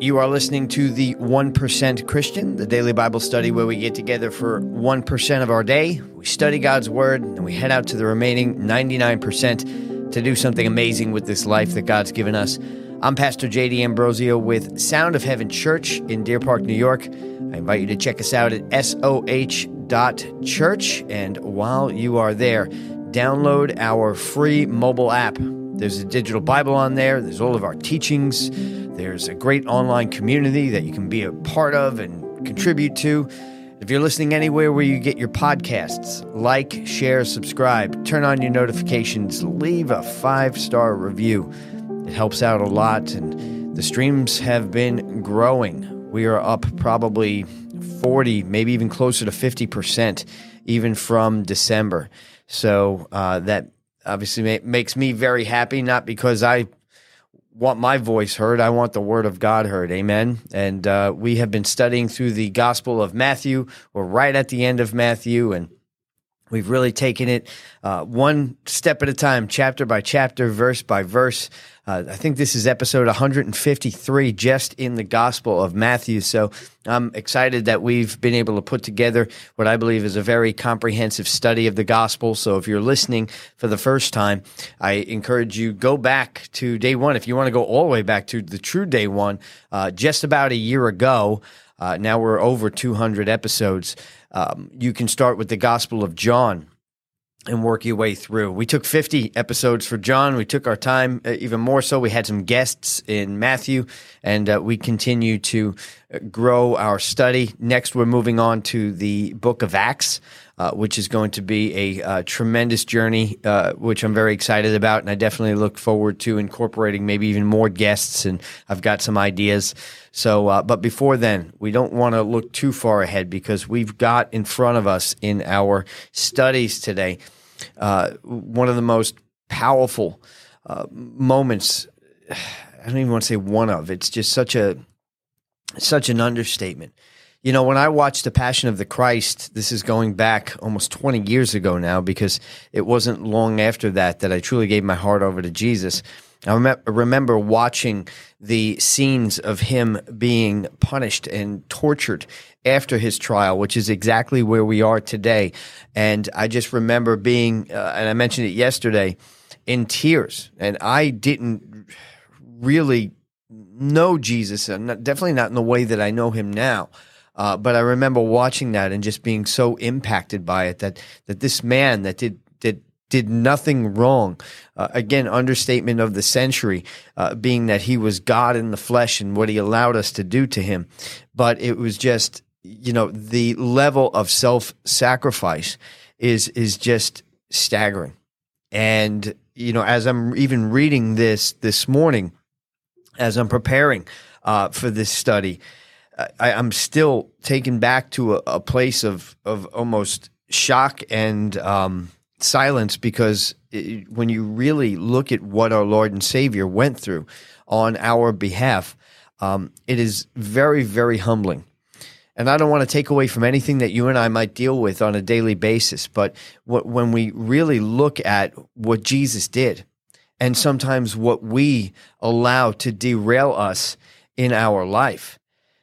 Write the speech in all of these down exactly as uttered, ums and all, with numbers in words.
You are listening to the one percent Christian, the daily Bible study where we get together for one percent of our day. We study God's Word, and we head out to the remaining ninety-nine percent to do something amazing with this life that God's given us. I'm Pastor J D Ambrosio with Sound of Heaven Church in Deer Park, New York. I invite you to check us out at S O H dot church, and while you are there, download our free mobile app. There's a digital Bible on there. There's all of our teachings. There's a great online community that you can be a part of and contribute to. If you're listening anywhere where you get your podcasts, like, share, subscribe, turn on your notifications, leave a five-star review. It helps out a lot, and the streams have been growing. We are up probably forty, maybe even closer to fifty percent, even from December. So uh, that obviously ma- makes me very happy, not because I want my voice heard. I want the word of God heard. Amen. And uh, we have been studying through the Gospel of Matthew. We're right at the end of Matthew, and we've really taken it uh, one step at a time, chapter by chapter, verse by verse. Uh, I think this is episode one hundred fifty-three just in the Gospel of Matthew. So I'm excited that we've been able to put together what I believe is a very comprehensive study of the Gospel. So if you're listening for the first time, I encourage you, go back to day one. If you want to go all the way back to the true day one, uh, just about a year ago, uh, now we're over two hundred episodes. Um, you can start with the Gospel of John and work your way through. We took fifty episodes for John. We took our time, uh, even more so. We had some guests in Matthew, and uh, we continue to grow our study. Next, we're moving on to the book of Acts, uh, which is going to be a uh, tremendous journey, uh, which I'm very excited about, and I definitely look forward to incorporating maybe even more guests, and I've got some ideas. So, uh, but before then, we don't want to look too far ahead because we've got in front of us in our studies today uh, one of the most powerful uh, moments. I don't even want to say one of. It's just such a such an understatement. You know, when I watched The Passion of the Christ, this is going back almost twenty years ago now, because it wasn't long after that that I truly gave my heart over to Jesus. I rem- remember watching the scenes of him being punished and tortured after his trial, which is exactly where we are today. And I just remember being, uh, and I mentioned it yesterday, in tears. And I didn't really know Jesus, and not, definitely not in the way that I know him now. Uh, but I remember watching that and just being so impacted by it, that that this man that did did did nothing wrong. Uh, again, understatement of the century, uh, being that he was God in the flesh and what he allowed us to do to him. But it was just, you know, the level of self-sacrifice is is just staggering. And, you know, as I'm even reading this this morning, as I'm preparing uh, for this study, I, I'm still taken back to a, a place of, of almost shock and um, silence, because it, when you really look at what our Lord and Savior went through on our behalf, um, it is very, very humbling. And I don't want to take away from anything that you and I might deal with on a daily basis, but what, when we really look at what Jesus did, and sometimes what we allow to derail us in our life,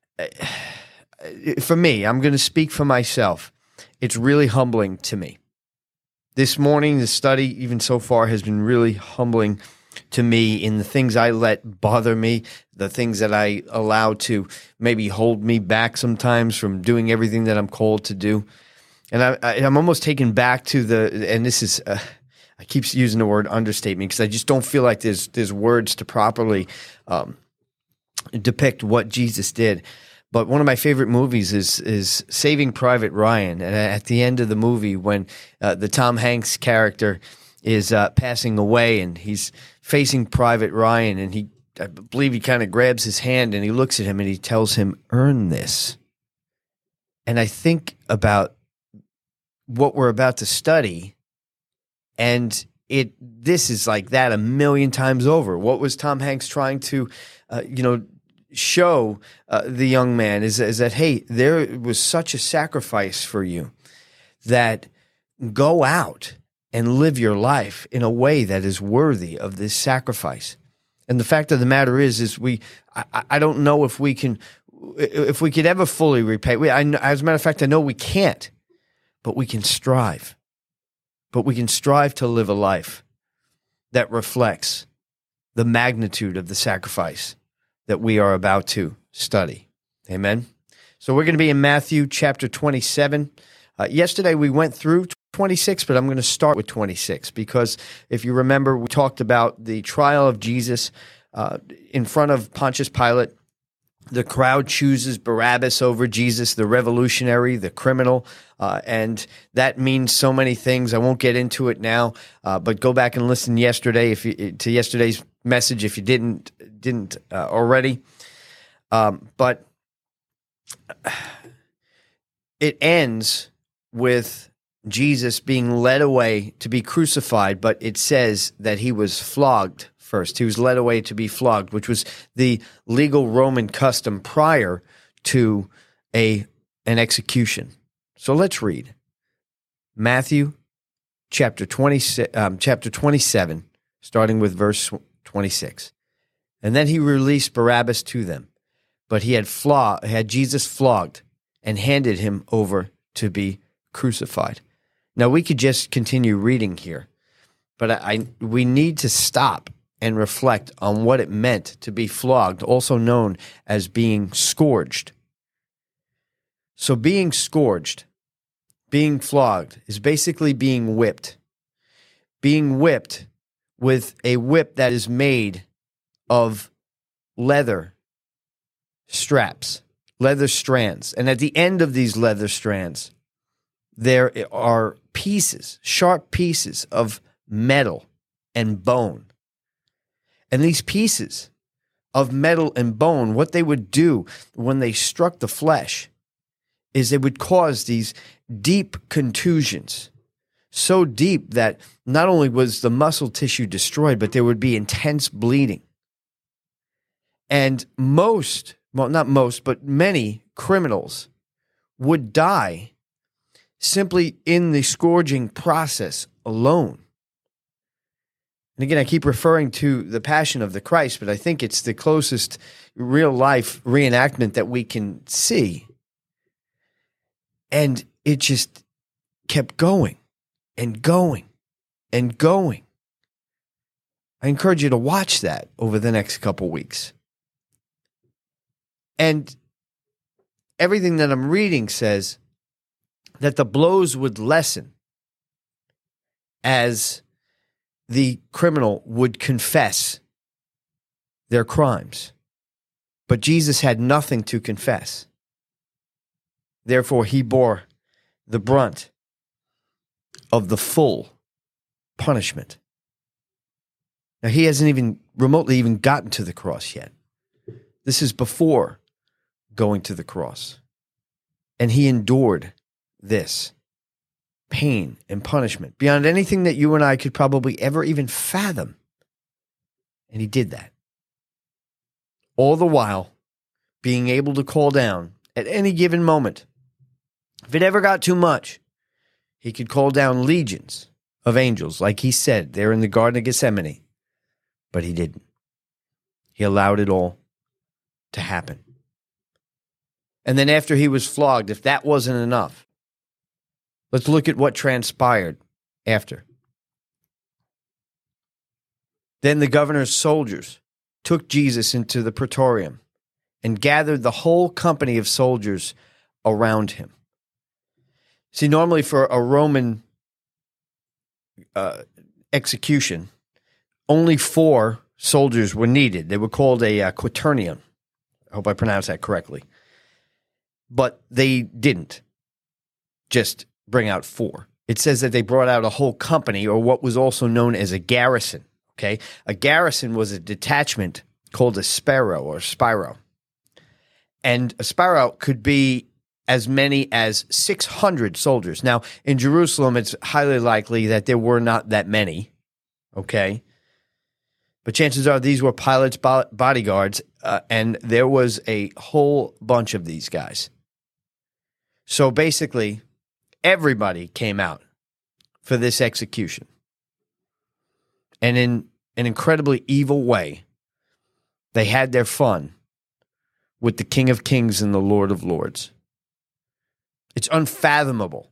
for me, I'm going to speak for myself, it's really humbling to me. This morning, the study, even so far, has been really humbling to me in the things I let bother me, the things that I allow to maybe hold me back sometimes from doing everything that I'm called to do. And I, I, I'm almost taken back to the, and this is, uh, I keep using the word understatement because I just don't feel like there's there's words to properly um, depict what Jesus did. But one of my favorite movies is is Saving Private Ryan. And at the end of the movie, when uh, the Tom Hanks character is uh, passing away and he's facing Private Ryan, and he, I believe he kind of grabs his hand and he looks at him and he tells him, "Earn this." And I think about what we're about to study, and it this is like that a million times over. What was Tom Hanks trying to, uh, you know, show uh, the young man is, is that, hey, there was such a sacrifice for you, that go out and live your life in a way that is worthy of this sacrifice. And the fact of the matter is, is we, I, I don't know if we can, if we could ever fully repay. We, I, as a matter of fact, I know we can't, but we can strive. But we can strive to live a life that reflects the magnitude of the sacrifice that we are about to study. Amen. So we're going to be in Matthew chapter twenty-seven. Uh, yesterday we went through twenty-six, but I'm going to start with twenty-six because if you remember, we talked about the trial of Jesus uh, in front of Pontius Pilate. The crowd chooses Barabbas over Jesus, the revolutionary, the criminal, uh, and that means so many things. I won't get into it now, uh, but go back and listen yesterday if you, to yesterday's message if you didn't didn't uh, already. Um, but it ends with Jesus being led away to be crucified, but it says that he was flogged first. He was led away to be flogged, which was the legal Roman custom prior to a an execution. So let's read Matthew chapter twenty, um, chapter twenty-seven, starting with verse twenty-six. And then he released Barabbas to them, but he had flog- had Jesus flogged and handed him over to be crucified. Now we could just continue reading here, but I, I we need to stop and reflect on what it meant to be flogged, also known as being scourged. So being scourged, being flogged, is basically being whipped. Being whipped with a whip that is made of leather straps, leather strands. And at the end of these leather strands, there are pieces, sharp pieces of metal and bone. And these pieces of metal and bone, what they would do when they struck the flesh is they would cause these deep contusions, so deep that not only was the muscle tissue destroyed, but there would be intense bleeding. And most, well, not most, but many criminals would die simply in the scourging process alone. And again, I keep referring to the Passion of the Christ, but I think it's the closest real-life reenactment that we can see. And it just kept going and going and going. I encourage you to watch that over the next couple weeks. And everything that I'm reading says that the blows would lessen as the criminal would confess their crimes. But Jesus had nothing to confess. Therefore, he bore the brunt of the full punishment. Now, he hasn't even remotely even gotten to the cross yet. This is before going to the cross. And he endured this pain and punishment beyond anything that you and I could probably ever even fathom. And he did that. All the while being able to call down at any given moment. If it ever got too much, he could call down legions of angels, like he said there in the Garden of Gethsemane. But he didn't. He allowed it all to happen. And then after he was flogged, if that wasn't enough, let's look at what transpired after. Then the governor's soldiers took Jesus into the praetorium and gathered the whole company of soldiers around him. See, normally for a Roman uh, execution, only four soldiers were needed. They were called a uh, quaternion. I hope I pronounced that correctly. But they didn't just bring out four. It says that they brought out a whole company, or what was also known as a garrison. Okay, a garrison was a detachment called a sparrow or spiro. And a sparrow could be as many as six hundred soldiers. Now, in Jerusalem, it's highly likely that there were not that many, okay? But chances are these were Pilate's bodyguards, uh, and there was a whole bunch of these guys. So basically, everybody came out for this execution. And in an incredibly evil way, They had their fun with the King of Kings and the Lord of Lords. It's unfathomable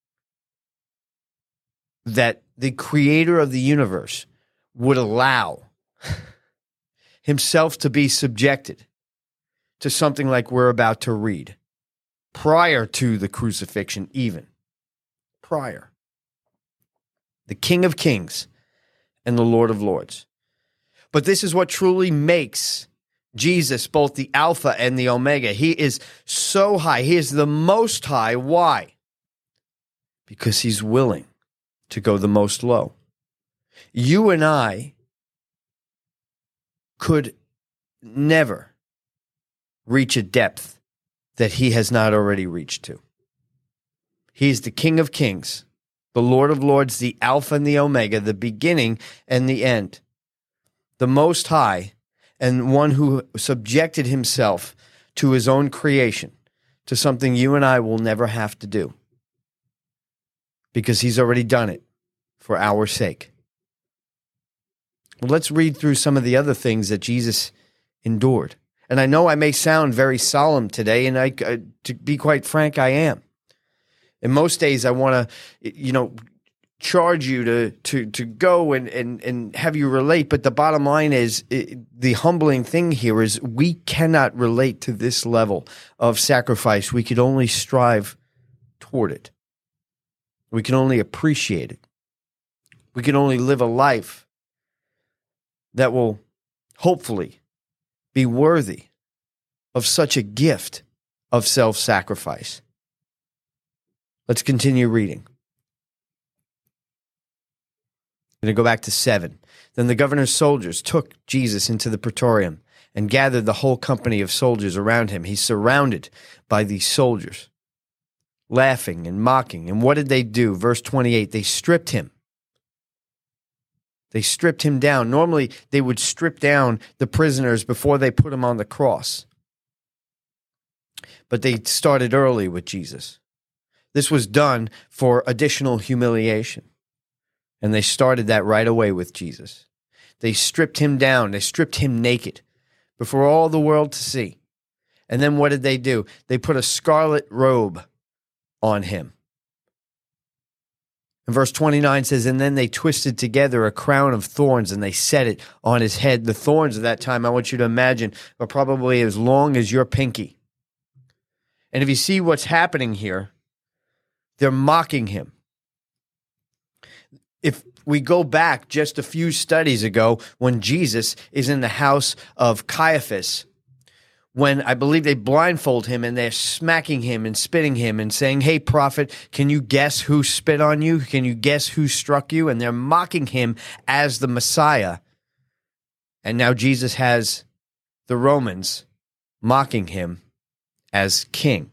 that the creator of the universe would allow himself to be subjected to something like we're about to read, prior to the crucifixion even. Prior. The King of Kings and the Lord of Lords. But this is what truly makes Jesus both the Alpha and the Omega. He is so high. He is the most high. Why? Because he's willing to go the most low. You and I could never reach a depth that he has not already reached to. He is the King of Kings, the Lord of Lords, the Alpha and the Omega, the beginning and the end, the Most High, and one who subjected himself to his own creation, to something you and I will never have to do, because he's already done it for our sake. Well, let's read through some of the other things that Jesus endured. And I know I may sound very solemn today, and I, uh, to be quite frank, I am. And most days I want to, you know, charge you to to to go and, and, and have you relate. But the bottom line is, it, the humbling thing here is we cannot relate to this level of sacrifice. We could only strive toward it. We can only appreciate it. We can only live a life that will hopefully be worthy of such a gift of self-sacrifice. Let's continue reading. I'm going to go back to seven. Then the governor's soldiers took Jesus into the praetorium and gathered the whole company of soldiers around him. He's surrounded by these soldiers, laughing and mocking. And what did they do? Verse twenty-eight, they stripped him. They stripped him down. Normally, they would strip down the prisoners before they put him on the cross. But they started early with Jesus. This was done for additional humiliation. And they started that right away with Jesus. They stripped him down. They stripped him naked before all the world to see. And then what did they do? They put a scarlet robe on him. And verse twenty-nine says, and then they twisted together a crown of thorns and they set it on his head. The thorns of that time, I want you to imagine, are probably as long as your pinky. And if you see what's happening here, they're mocking him. If we go back just a few studies ago, when Jesus is in the house of Caiaphas, when I believe they blindfold him and they're smacking him and spitting him and saying, hey, prophet, can you guess who spit on you? Can you guess who struck you? And they're mocking him as the Messiah. And now Jesus has the Romans mocking him as king.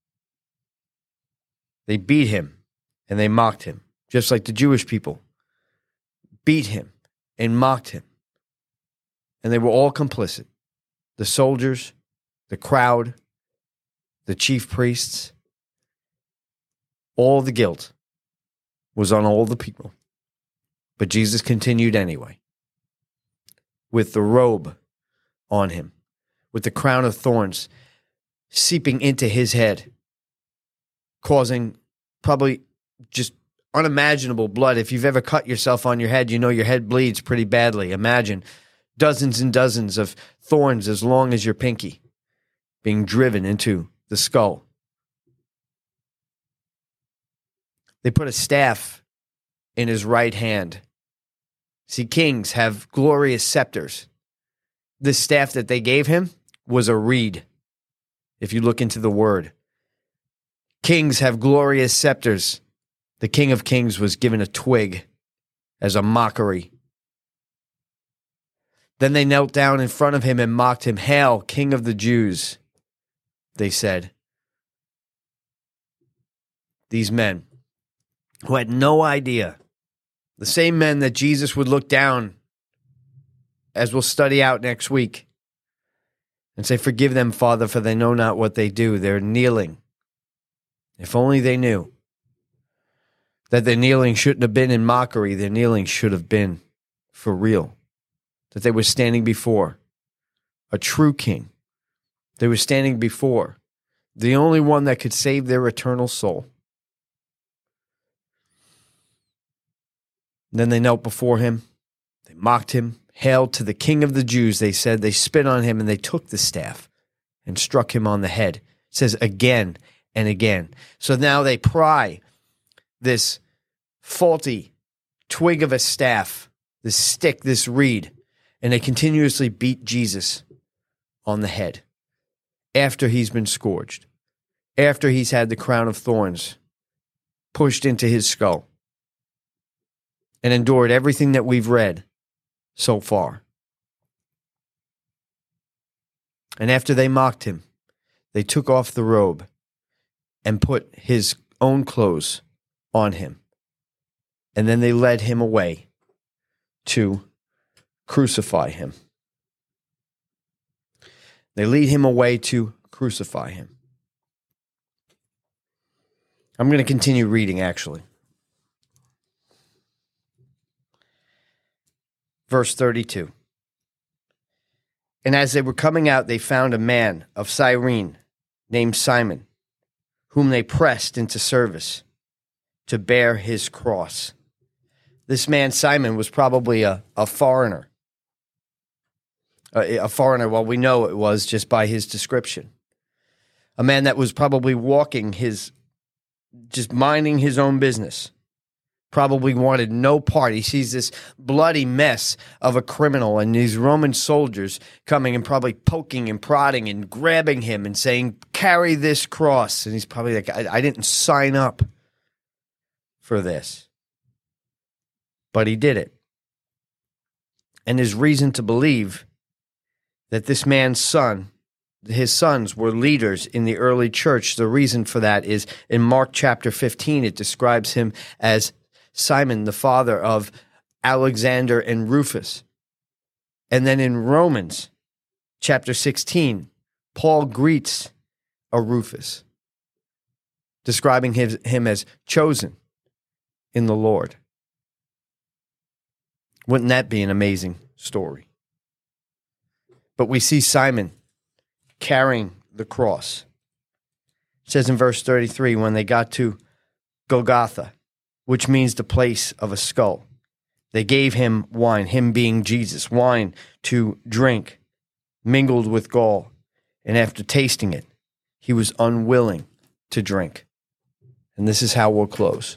They beat him and they mocked him, just like the Jewish people beat him and mocked him. And they were all complicit. The soldiers, the crowd, the chief priests, all the guilt was on all the people. But Jesus continued anyway, with the robe on him, with the crown of thorns seeping into his head, causing probably just unimaginable blood. If you've ever cut yourself on your head, you know your head bleeds pretty badly. Imagine dozens and dozens of thorns as long as your pinky being driven into the skull. They put a staff in his right hand. See, kings have glorious scepters. This staff that they gave him was a reed, if you look into the word. Kings have glorious scepters. The King of Kings was given a twig as a mockery. Then they knelt down in front of him and mocked him. Hail, King of the Jews, they said. These men who had no idea, the same men that Jesus would look down, as we'll study out next week, and say, forgive them, Father, for they know not what they do. They're kneeling. If only they knew that their kneeling shouldn't have been in mockery. Their kneeling should have been for real. That they were standing before a true king. They were standing before the only one that could save their eternal soul. Then they knelt before him. They mocked him. Hail to the King of the Jews, they said. They spit on him, and they took the staff and struck him on the head. It says again and again. So now they pry this faulty twig of a staff, this stick, this reed, and they continuously beat Jesus on the head after he's been scourged, after he's had the crown of thorns pushed into his skull, and endured everything that we've read so far. And after they mocked him, they took off the robe and put his own clothes on him. And then they led him away to crucify him. They lead him away to crucify him. I'm going to continue reading, actually. Verse thirty-two. And as they were coming out, they found a man of Cyrene named Simon, whom they pressed into service to bear his cross. This man, Simon, was probably a, a foreigner. A, a foreigner, well, we know it was just by his description. A man that was probably walking his, just minding his own business. Probably wanted no part. He sees this bloody mess of a criminal and these Roman soldiers coming and probably poking and prodding and grabbing him and saying, carry this cross. And he's probably like, I, I didn't sign up for this. But he did it. And there's reason to believe that this man's son, his sons were leaders in the early church. The reason for that is in Mark chapter fifteen, it describes him as Simon, the father of Alexander and Rufus. And then in Romans chapter sixteen, Paul greets a Rufus, describing his, him as chosen in the Lord. Wouldn't that be an amazing story? But we see Simon carrying the cross. It says in verse thirty-three, when they got to Golgotha, which means the place of a skull, they gave him wine, him being Jesus, wine to drink, mingled with gall. And after tasting it, he was unwilling to drink. And this is how we'll close.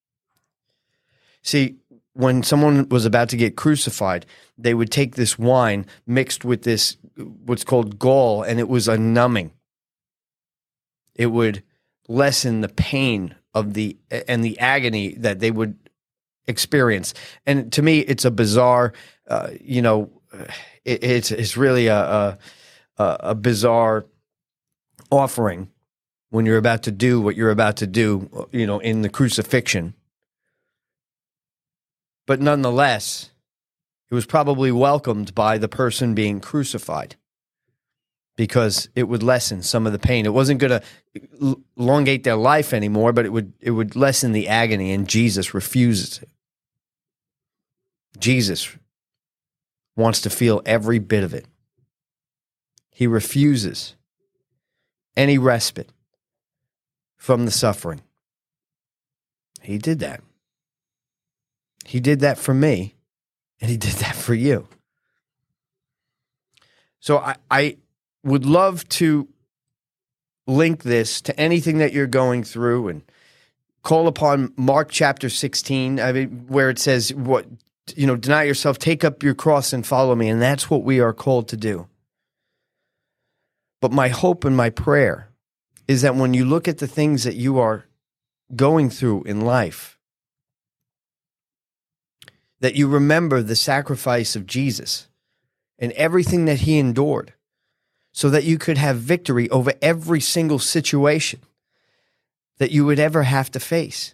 See, when someone was about to get crucified, they would take this wine mixed with this, what's called gall, and it was a numbing. It would lessen the pain of the and the agony that they would experience. And to me, it's a bizarre, uh, you know, it, it's it's really a, a a bizarre offering when you're about to do what you're about to do, you know, in the crucifixion. But nonetheless, it was probably welcomed by the person being crucified because it would lessen some of the pain. It wasn't going to elongate their life anymore, but it would it would lessen the agony, and Jesus refuses it. Jesus wants to feel every bit of it. He refuses any respite from the suffering. He did that. He did that for me, and he did that for you. So I, I would love to link this to anything that you're going through and call upon Mark chapter sixteen, I mean, where it says, "What you know, deny yourself, take up your cross and follow me," and that's what we are called to do. But my hope and my prayer is that when you look at the things that you are going through in life, that you remember the sacrifice of Jesus and everything that he endured so that you could have victory over every single situation that you would ever have to face.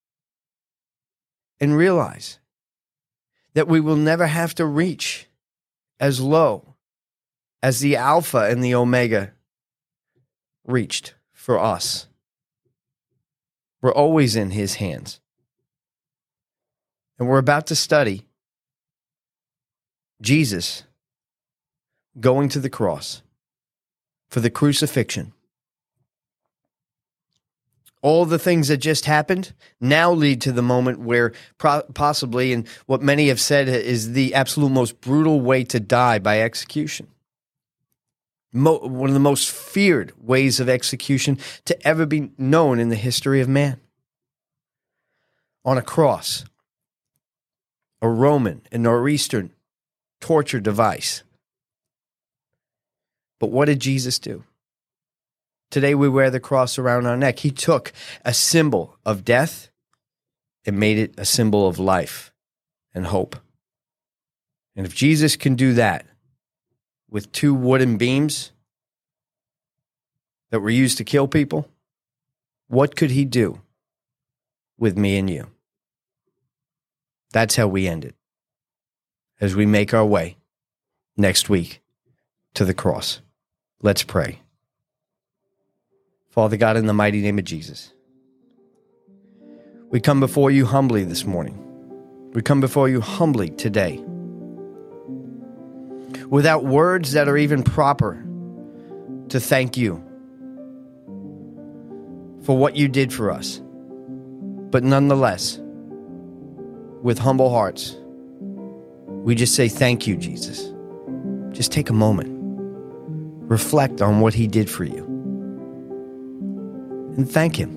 And realize that we will never have to reach as low as the Alpha and the Omega reached for us. We're always in his hands. And we're about to study Jesus going to the cross, for the crucifixion. All the things that just happened now lead to the moment where pro- possibly, and what many have said is the absolute most brutal way to die, by execution. Mo- one of the most feared ways of execution to ever be known in the history of man. On a cross, a Roman and Northeastern torture device. But what did Jesus do? Today we wear the cross around our neck. He took a symbol of death and made it a symbol of life and hope. And if Jesus can do that with two wooden beams that were used to kill people, what could he do with me and you? That's how we end it, as we make our way next week to the cross. Let's pray. Father God, in the mighty name of Jesus, we come before you humbly this morning. We come before you humbly today, without words that are even proper to thank you for what you did for us. But nonetheless, with humble hearts, we just say thank you, Jesus. Just take a moment. Reflect on what he did for you. And thank him.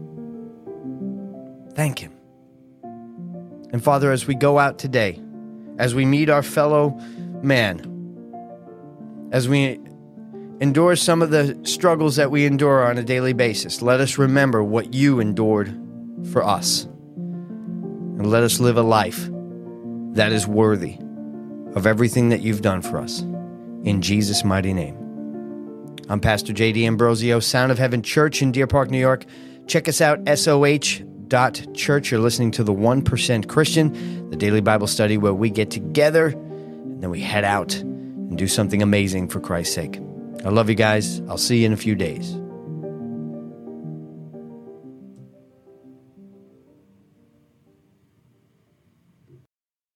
Thank him. And Father, as we go out today, as we meet our fellow man, as we endure some of the struggles that we endure on a daily basis, let us remember what you endured for us. And let us live a life that is worthy of everything that you've done for us. In Jesus' mighty name. I'm Pastor J D Ambrosio, Sound of Heaven Church in Deer Park, New York. Check us out, S O H dot church. You're listening to the one percent Christian, the daily Bible study where we get together and then we head out and do something amazing for Christ's sake. I love you guys. I'll see you in a few days.